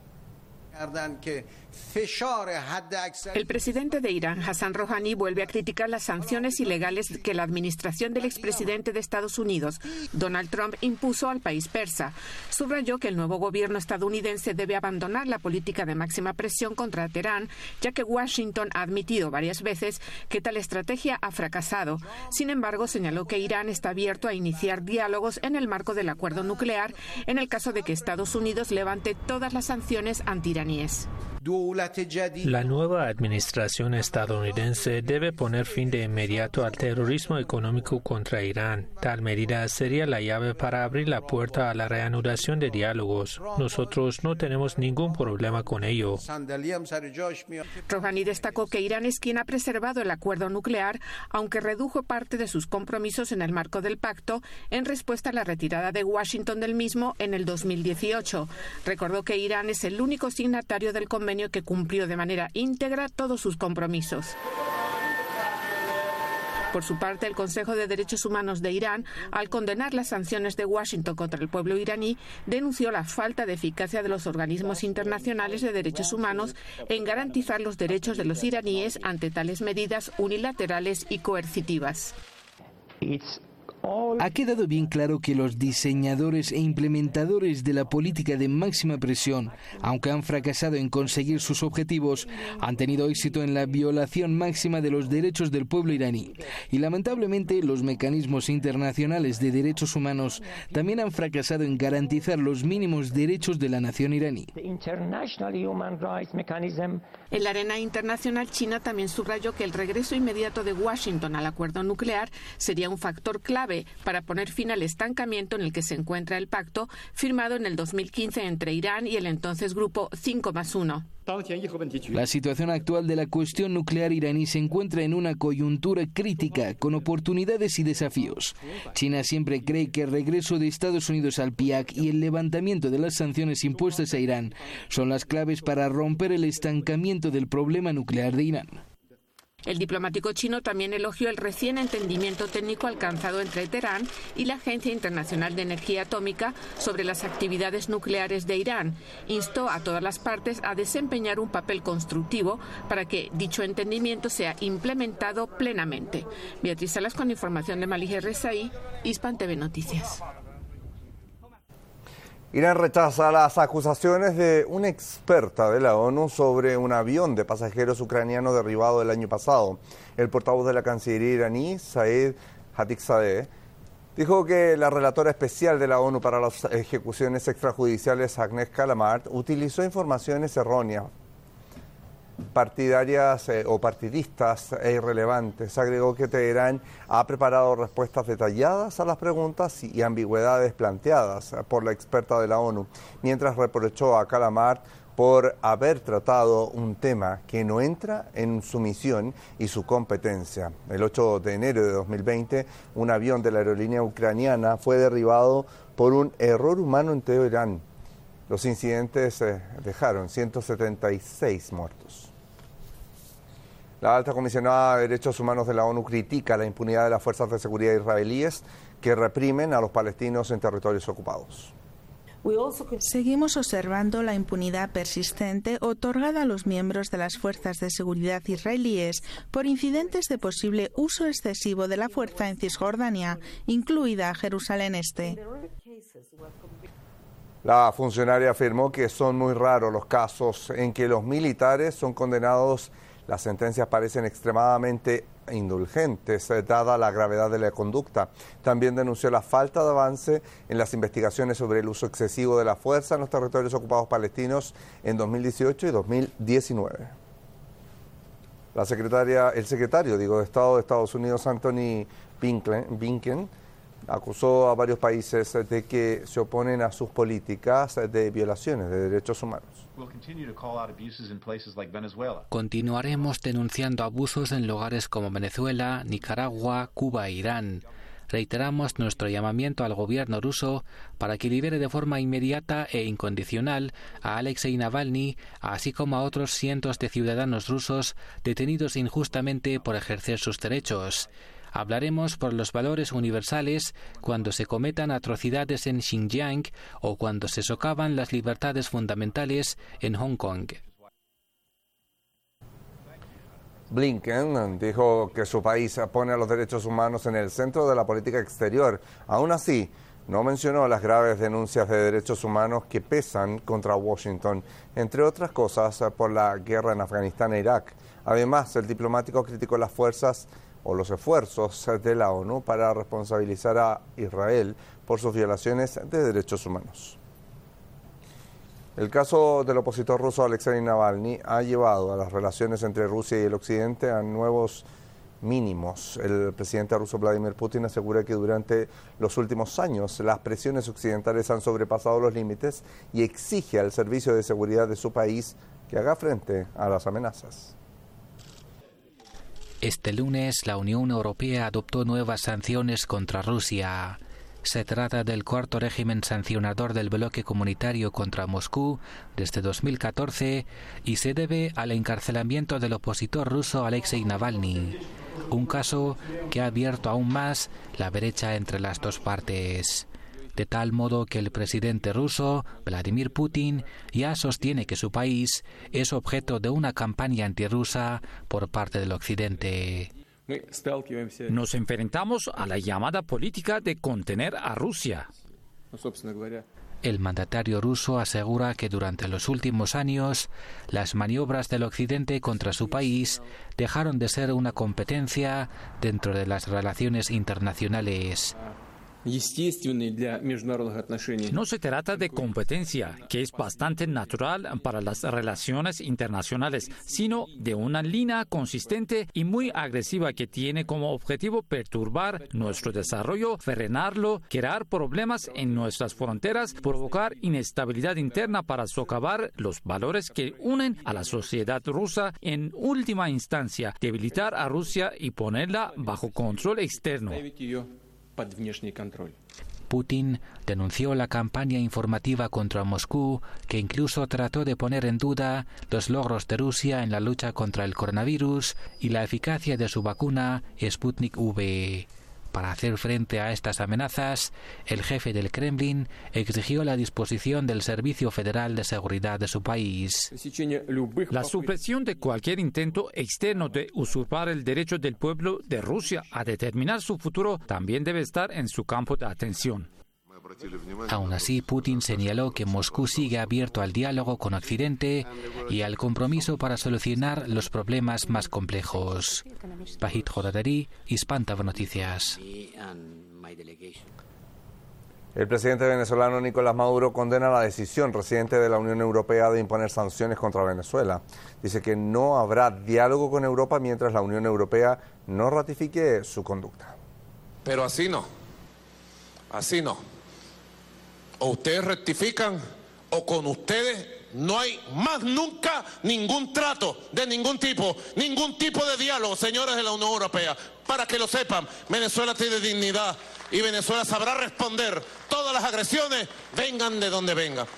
El presidente de Irán, Hassan Rouhani, vuelve a criticar las sanciones ilegales que la administración del expresidente de Estados Unidos, Donald Trump, impuso al país persa. Subrayó que el nuevo gobierno estadounidense debe abandonar la política de máxima presión contra Teherán, ya que Washington ha admitido varias veces que tal estrategia ha fracasado. Sin embargo, señaló que Irán está abierto a iniciar diálogos en el marco del acuerdo nuclear en el caso de que Estados Unidos levante todas las sanciones antiiraníes. La nueva administración estadounidense debe poner fin de inmediato al terrorismo económico contra Irán. Tal medida sería la llave para abrir la puerta a la reanudación de diálogos. Nosotros no tenemos ningún problema con ello. Rouhani destacó que Irán es quien ha preservado el acuerdo nuclear, aunque redujo parte de sus compromisos en el marco del pacto en respuesta a la retirada de Washington del mismo en el 2018. Recordó que Irán es el único signatario del convenio que cumplió de manera íntegra todos sus compromisos. Por su parte, el Consejo de Derechos Humanos de Irán, al condenar las sanciones de Washington contra el pueblo iraní, denunció la falta de eficacia de los organismos internacionales de derechos humanos en garantizar los derechos de los iraníes ante tales medidas unilaterales y coercitivas. Ha quedado bien claro que los diseñadores e implementadores de la política de máxima presión, aunque han fracasado en conseguir sus objetivos, han tenido éxito en la violación máxima de los derechos del pueblo iraní. Y lamentablemente los mecanismos internacionales de derechos humanos también han fracasado en garantizar los mínimos derechos de la nación iraní. En la arena internacional, China también subrayó que el regreso inmediato de Washington al acuerdo nuclear sería un factor clave para poner fin al estancamiento en el que se encuentra el pacto firmado en el 2015 entre Irán y el entonces grupo 5+1. La situación actual de la cuestión nuclear iraní se encuentra en una coyuntura crítica, con oportunidades y desafíos. China siempre cree que el regreso de Estados Unidos al PIAC y el levantamiento de las sanciones impuestas a Irán son las claves para romper el estancamiento del problema nuclear de Irán. El diplomático chino también elogió el recién entendimiento técnico alcanzado entre Teherán y la Agencia Internacional de Energía Atómica sobre las actividades nucleares de Irán. Instó a todas las partes a desempeñar un papel constructivo para que dicho entendimiento sea implementado plenamente. Beatriz Salas con información de Malih Rezaí, Hispan TV Noticias. Irán rechaza las acusaciones de una experta de la ONU sobre un avión de pasajeros ucraniano derribado el año pasado. El portavoz de la Cancillería iraní, Saeed Khatibzadeh, dijo que la relatora especial de la ONU para las ejecuciones extrajudiciales, Agnes Callamard, utilizó informaciones erróneas, partidarias o partidistas e irrelevantes. Agregó que Teherán ha preparado respuestas detalladas a las preguntas y ambigüedades planteadas por la experta de la ONU, mientras reprochó a Callamard por haber tratado un tema que no entra en su misión y su competencia. El 8 de enero de 2020, un avión de la aerolínea ucraniana fue derribado por un error humano en Teherán. Los incidentes dejaron 176 muertos. La alta comisionada de Derechos Humanos de la ONU critica la impunidad de las fuerzas de seguridad israelíes que reprimen a los palestinos en territorios ocupados. Seguimos observando la impunidad persistente otorgada a los miembros de las fuerzas de seguridad israelíes por incidentes de posible uso excesivo de la fuerza en Cisjordania, incluida Jerusalén Este. La funcionaria afirmó que son muy raros los casos en que los militares son condenados. Las sentencias parecen extremadamente indulgentes, dada la gravedad de la conducta. También denunció la falta de avance en las investigaciones sobre el uso excesivo de la fuerza en los territorios ocupados palestinos en 2018 y 2019. El secretario de Estado de Estados Unidos, Anthony Blinken, acusó a varios países de que se oponen a sus políticas de violaciones de derechos humanos. Continuaremos denunciando abusos en lugares como Venezuela, Nicaragua, Cuba e Irán. Reiteramos nuestro llamamiento al gobierno ruso para que libere de forma inmediata e incondicional a Alexei Navalny, así como a otros cientos de ciudadanos rusos detenidos injustamente por ejercer sus derechos. Hablaremos por los valores universales cuando se cometan atrocidades en Xinjiang o cuando se socavan las libertades fundamentales en Hong Kong. Blinken dijo que su país pone a los derechos humanos en el centro de la política exterior. Aún así, no mencionó las graves denuncias de derechos humanos que pesan contra Washington, entre otras cosas por la guerra en Afganistán e Irak. Además, el diplomático criticó las fuerzas o los esfuerzos de la ONU para responsabilizar a Israel por sus violaciones de derechos humanos. El caso del opositor ruso Alexei Navalny ha llevado a las relaciones entre Rusia y el Occidente a nuevos mínimos. El presidente ruso Vladimir Putin asegura que durante los últimos años las presiones occidentales han sobrepasado los límites y exige al servicio de seguridad de su país que haga frente a las amenazas. Este lunes, la Unión Europea adoptó nuevas sanciones contra Rusia. Se trata del cuarto régimen sancionador del bloque comunitario contra Moscú desde 2014 y se debe al encarcelamiento del opositor ruso Alexei Navalny, un caso que ha abierto aún más la brecha entre las dos partes. De tal modo que el presidente ruso, Vladimir Putin, ya sostiene que su país es objeto de una campaña antirrusa por parte del Occidente. Nos enfrentamos a la llamada política de contener a Rusia. El mandatario ruso asegura que durante los últimos años las maniobras del Occidente contra su país dejaron de ser una competencia dentro de las relaciones internacionales. No se trata de competencia, que es bastante natural para las relaciones internacionales, sino de una línea consistente y muy agresiva que tiene como objetivo perturbar nuestro desarrollo, frenarlo, crear problemas en nuestras fronteras, provocar inestabilidad interna para socavar los valores que unen a la sociedad rusa, en última instancia, debilitar a Rusia y ponerla bajo control externo. Putin denunció la campaña informativa contra Moscú, que incluso trató de poner en duda los logros de Rusia en la lucha contra el coronavirus y la eficacia de su vacuna Sputnik V. Para hacer frente a estas amenazas, el jefe del Kremlin exigió la disposición del Servicio Federal de Seguridad de su país. La supresión de cualquier intento externo de usurpar el derecho del pueblo de Rusia a determinar su futuro también debe estar en su campo de atención. Aún así, Putin señaló que Moscú sigue abierto al diálogo con Occidente y al compromiso para solucionar los problemas más complejos. Pajit Jodadari, Hispantav Noticias. El presidente venezolano Nicolás Maduro condena la decisión reciente de la Unión Europea de imponer sanciones contra Venezuela. Dice que no habrá diálogo con Europa mientras la Unión Europea no ratifique su conducta. Pero así no. Así no. O ustedes rectifican o con ustedes no hay más nunca ningún trato de ningún tipo de diálogo, señores de la Unión Europea. Para que lo sepan, Venezuela tiene dignidad y Venezuela sabrá responder todas las agresiones, vengan de donde vengan.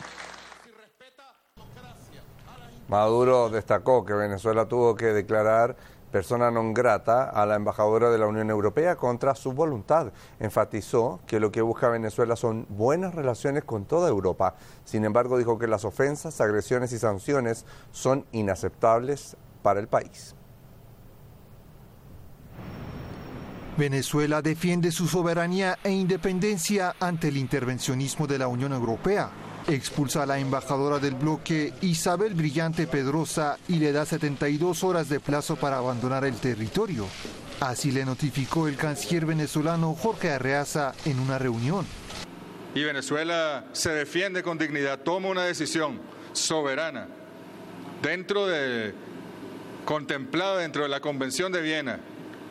Maduro destacó que Venezuela tuvo que declarar persona non grata a la embajadora de la Unión Europea contra su voluntad. Enfatizó que lo que busca Venezuela son buenas relaciones con toda Europa. Sin embargo, dijo que las ofensas, agresiones y sanciones son inaceptables para el país. Venezuela defiende su soberanía e independencia ante el intervencionismo de la Unión Europea. Expulsa a la embajadora del bloque Isabel Brillante Pedrosa y le da 72 horas de plazo para abandonar el territorio. Así le notificó el canciller venezolano Jorge Arreaza en una reunión. Y Venezuela se defiende con dignidad, toma una decisión soberana contemplada dentro de la Convención de Viena,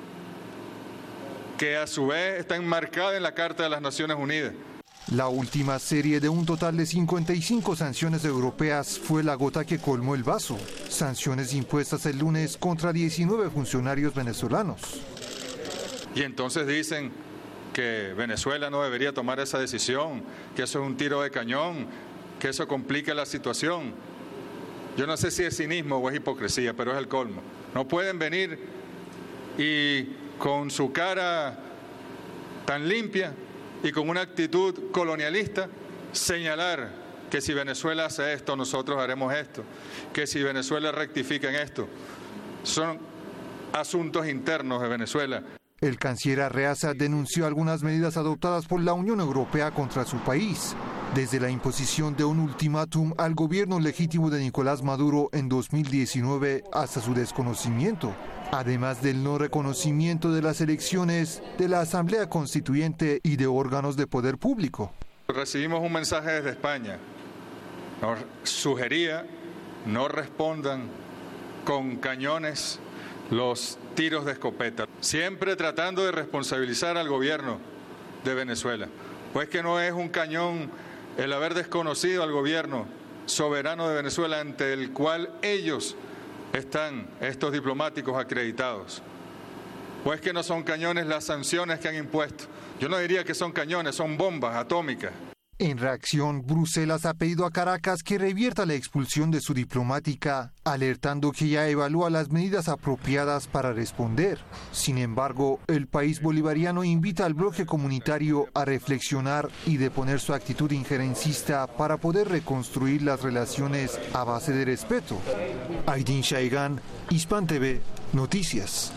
que a su vez está enmarcada en la Carta de las Naciones Unidas. La última serie de un total de 55 sanciones europeas fue la gota que colmó el vaso. Sanciones impuestas el lunes contra 19 funcionarios venezolanos. Y entonces dicen que Venezuela no debería tomar esa decisión, que eso es un tiro de cañón, que eso complica la situación. Yo no sé si es cinismo o es hipocresía, pero es el colmo. No pueden venir y con su cara tan limpia y con una actitud colonialista señalar que si Venezuela hace esto, nosotros haremos esto, que si Venezuela rectifica en esto. Son asuntos internos de Venezuela. El canciller Arreaza denunció algunas medidas adoptadas por la Unión Europea contra su país, desde la imposición de un ultimátum al gobierno legítimo de Nicolás Maduro en 2019 hasta su desconocimiento, además del no reconocimiento de las elecciones de la Asamblea Constituyente y de órganos de poder público. Recibimos un mensaje desde España nos sugería no respondan con cañones los tiros de escopeta, siempre tratando de responsabilizar al gobierno de Venezuela, pues que no es un cañón el haber desconocido al gobierno soberano de Venezuela ante el cual ellos están, estos diplomáticos acreditados, pues que no son cañones las sanciones que han impuesto. Yo no diría que son cañones, son bombas atómicas. En reacción, Bruselas ha pedido a Caracas que revierta la expulsión de su diplomática, alertando que ya evalúa las medidas apropiadas para responder. Sin embargo, el país bolivariano invita al bloque comunitario a reflexionar y deponer su actitud injerencista para poder reconstruir las relaciones a base de respeto. Aydin Shaigan, Hispan TV, Noticias.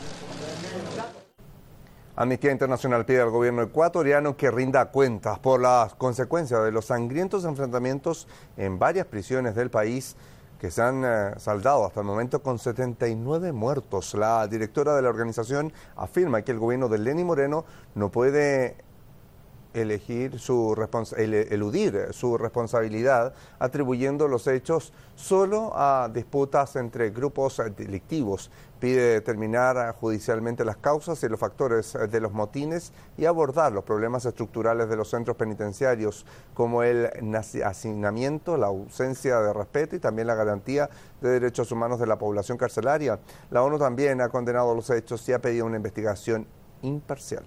Amnistía Internacional pide al gobierno ecuatoriano que rinda cuentas por las consecuencias de los sangrientos enfrentamientos en varias prisiones del país que se han saldado hasta el momento con 79 muertos. La directora de la organización afirma que el gobierno de Lenín Moreno no puede eludir su responsabilidad atribuyendo los hechos solo a disputas entre grupos delictivos. Pide determinar judicialmente las causas y los factores de los motines y abordar los problemas estructurales de los centros penitenciarios, como el hacinamiento, la ausencia de respeto y también la garantía de derechos humanos de la población carcelaria. La ONU también ha condenado los hechos y ha pedido una investigación imparcial.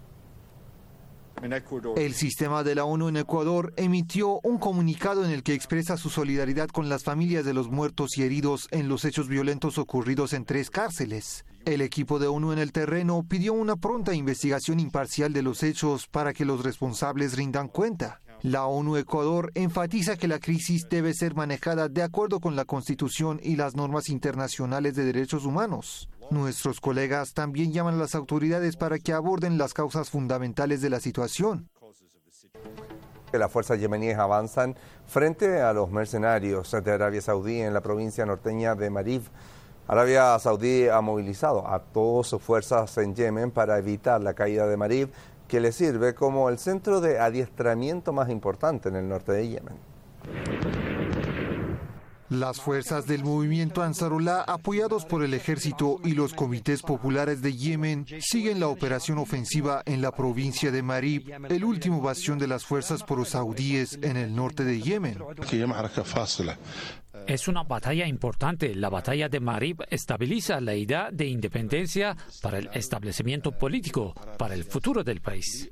El sistema de la ONU en Ecuador emitió un comunicado en el que expresa su solidaridad con las familias de los muertos y heridos en los hechos violentos ocurridos en 3 cárceles. El equipo de ONU en el terreno pidió una pronta investigación imparcial de los hechos para que los responsables rindan cuenta. La ONU Ecuador enfatiza que la crisis debe ser manejada de acuerdo con la Constitución y las normas internacionales de derechos humanos. Nuestros colegas también llaman a las autoridades para que aborden las causas fundamentales de la situación. Las fuerzas yemeníes avanzan frente a los mercenarios de Arabia Saudí en la provincia norteña de Marib. Arabia Saudí ha movilizado a todas sus fuerzas en Yemen para evitar la caída de Marib, que le sirve como el centro de adiestramiento más importante en el norte de Yemen. Las fuerzas del movimiento Ansarullah, apoyados por el ejército y los comités populares de Yemen, siguen la operación ofensiva en la provincia de Marib, el último bastión de las fuerzas prosaudíes en el norte de Yemen. Es una batalla importante. La batalla de Marib estabiliza la idea de independencia para el establecimiento político, para el futuro del país.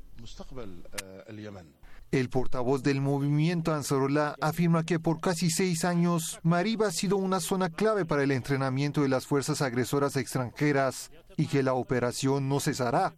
El portavoz del movimiento Ansarullah afirma que por casi 6 años Marib ha sido una zona clave para el entrenamiento de las fuerzas agresoras extranjeras y que la operación no cesará.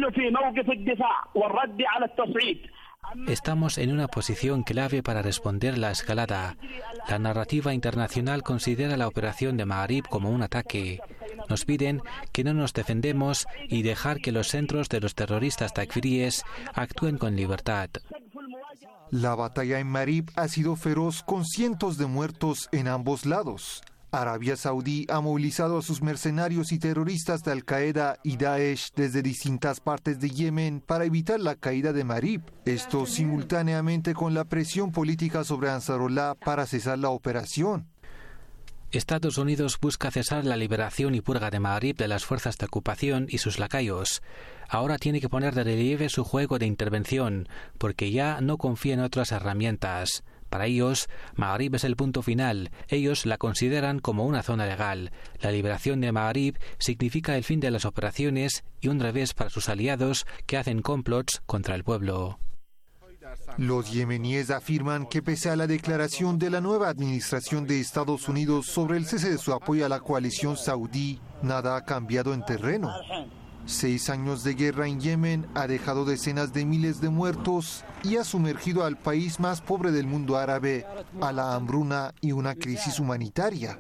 Estamos en una posición clave para responder la escalada. La narrativa internacional considera la operación de Marib como un ataque. Nos piden que no nos defendemos y dejar que los centros de los terroristas takfiríes actúen con libertad. La batalla en Marib ha sido feroz con cientos de muertos en ambos lados. Arabia Saudí ha movilizado a sus mercenarios y terroristas de Al-Qaeda y Daesh desde distintas partes de Yemen para evitar la caída de Marib. Esto simultáneamente con la presión política sobre Ansarullah para cesar la operación. Estados Unidos busca cesar la liberación y purga de Marib de las fuerzas de ocupación y sus lacayos. Ahora tiene que poner de relieve su juego de intervención, porque ya no confía en otras herramientas. Para ellos, Marib es el punto final. Ellos la consideran como una zona legal. La liberación de Marib significa el fin de las operaciones y un revés para sus aliados que hacen complots contra el pueblo. Los yemeníes afirman que pese a la declaración de la nueva administración de Estados Unidos sobre el cese de su apoyo a la coalición saudí, nada ha cambiado en terreno. 6 años de guerra en Yemen ha dejado decenas de miles de muertos y ha sumergido al país más pobre del mundo árabe a la hambruna y una crisis humanitaria.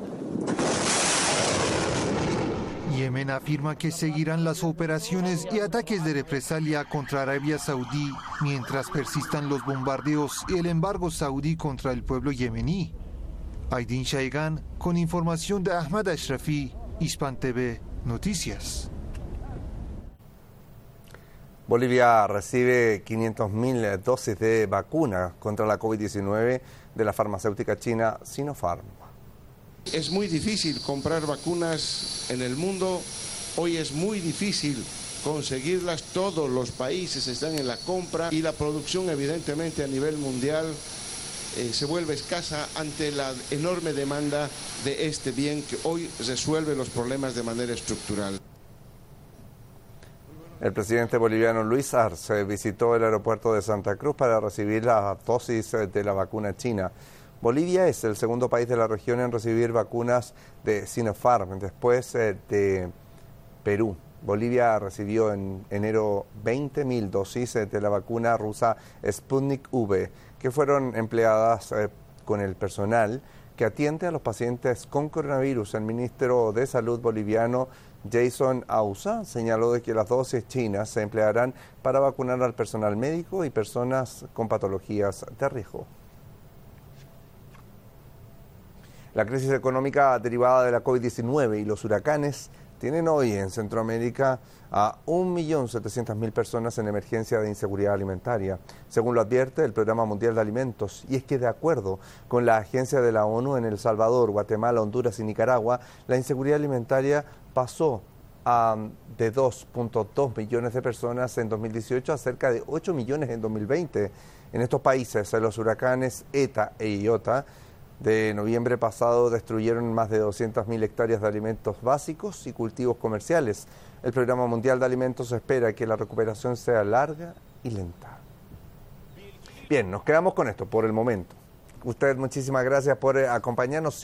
Yemen afirma que seguirán las operaciones y ataques de represalia contra Arabia Saudí mientras persistan los bombardeos y el embargo saudí contra el pueblo yemení. Aydin Shaigan, con información de Ahmad Ashrafi, Hispan TV, Noticias. Bolivia recibe 500.000 dosis de vacuna contra la COVID-19 de la farmacéutica china Sinopharm. Es muy difícil comprar vacunas en el mundo. Hoy es muy difícil conseguirlas. Todos los países están en la compra y la producción, evidentemente, a nivel mundial se vuelve escasa ante la enorme demanda de este bien que hoy resuelve los problemas de manera estructural. El presidente boliviano Luis Arce visitó el aeropuerto de Santa Cruz para recibir la dosis de la vacuna china. Bolivia es el segundo país de la región en recibir vacunas de Sinopharm, después de Perú. Bolivia recibió en enero 20.000 dosis de la vacuna rusa Sputnik V, que fueron empleadas con el personal que atiende a los pacientes con coronavirus. El ministro de Salud boliviano, Jason Ausa, señaló de que las dosis chinas se emplearán para vacunar al personal médico y personas con patologías de riesgo. La crisis económica derivada de la COVID-19 y los huracanes tienen hoy en Centroamérica a 1.700.000 personas en emergencia de inseguridad alimentaria, según lo advierte el Programa Mundial de Alimentos. Y es que, de acuerdo con la Agencia de la ONU, en El Salvador, Guatemala, Honduras y Nicaragua, la inseguridad alimentaria pasó de 2.2 millones de personas en 2018 a cerca de 8 millones en 2020. En estos países, los huracanes ETA e IOTA de noviembre pasado destruyeron más de 200.000 hectáreas de alimentos básicos y cultivos comerciales. El Programa Mundial de Alimentos espera que la recuperación sea larga y lenta. Bien, nos quedamos con esto por el momento. Usted, muchísimas gracias por acompañarnos.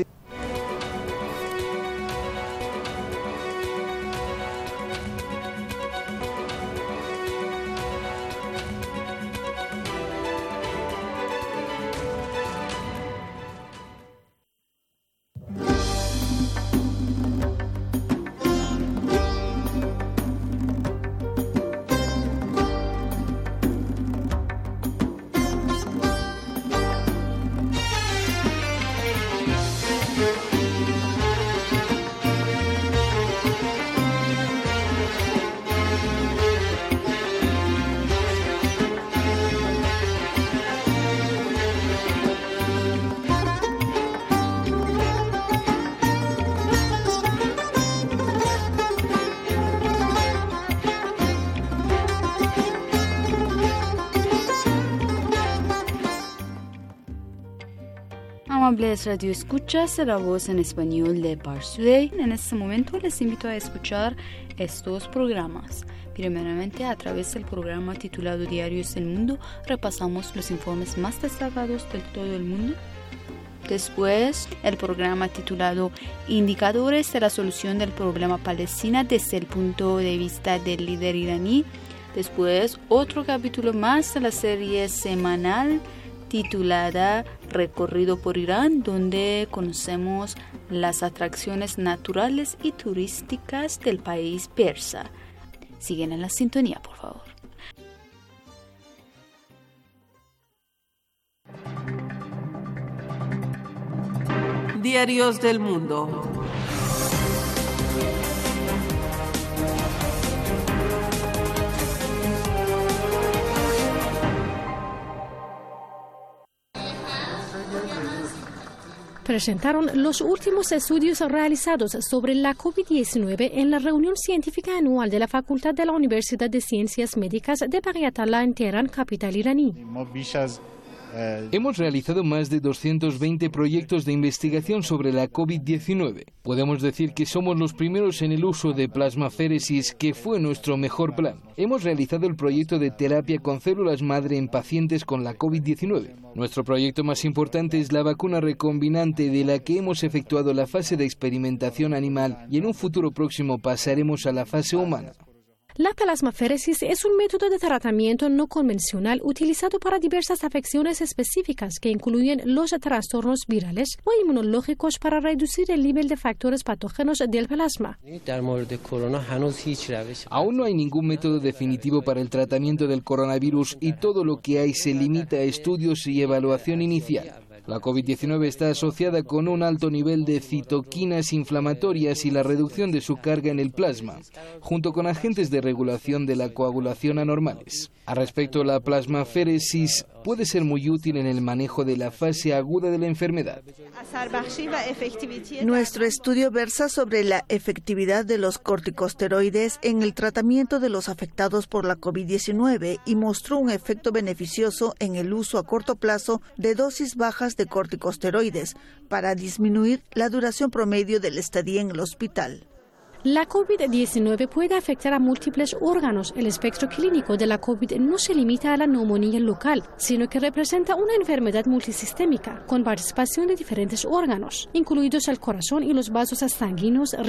Amables Radio Escuchas, la voz en español de Pars Today. En este momento les invito a escuchar estos programas. Primeramente, a través del programa titulado Diarios del Mundo, repasamos los informes más destacados de todo el mundo. Después, el programa titulado Indicadores de la solución del problema palestina desde el punto de vista del líder iraní. Después, otro capítulo más de la serie semanal titulada Recorrido por Irán, donde conocemos las atracciones naturales y turísticas del país persa. Siguen en la sintonía, por favor. Diarios del Mundo. Presentaron los últimos estudios realizados sobre la COVID-19 en la reunión científica anual de la Facultad de la Universidad de Ciencias Médicas de Baghiatollah en Teherán, capital iraní. Hemos realizado más de 220 proyectos de investigación sobre la COVID-19. Podemos decir que somos los primeros en el uso de plasmaféresis, que fue nuestro mejor plan. Hemos realizado el proyecto de terapia con células madre en pacientes con la COVID-19. Nuestro proyecto más importante es la vacuna recombinante, de la que hemos efectuado la fase de experimentación animal y en un futuro próximo pasaremos a la fase humana. La plasmaféresis es un método de tratamiento no convencional utilizado para diversas afecciones específicas que incluyen los trastornos virales o inmunológicos para reducir el nivel de factores patógenos del plasma. Aún no hay ningún método definitivo para el tratamiento del coronavirus y todo lo que hay se limita a estudios y evaluación inicial. La COVID-19 está asociada con un alto nivel de citoquinas inflamatorias y la reducción de su carga en el plasma, junto con agentes de regulación de la coagulación anormales. Al respecto, la plasmaféresis puede ser muy útil en el manejo de la fase aguda de la enfermedad. Nuestro estudio versa sobre la efectividad de los corticosteroides en el tratamiento de los afectados por la COVID-19 y mostró un efecto beneficioso en el uso a corto plazo de dosis bajas de corticosteroides para disminuir la duración promedio de la estadía en el hospital. La COVID-19 puede afectar a múltiples órganos. El espectro clínico de la COVID no se limita a la neumonía local, sino que representa una enfermedad multisistémica con participación de diferentes órganos, incluidos el corazón y los vasos sanguíneos.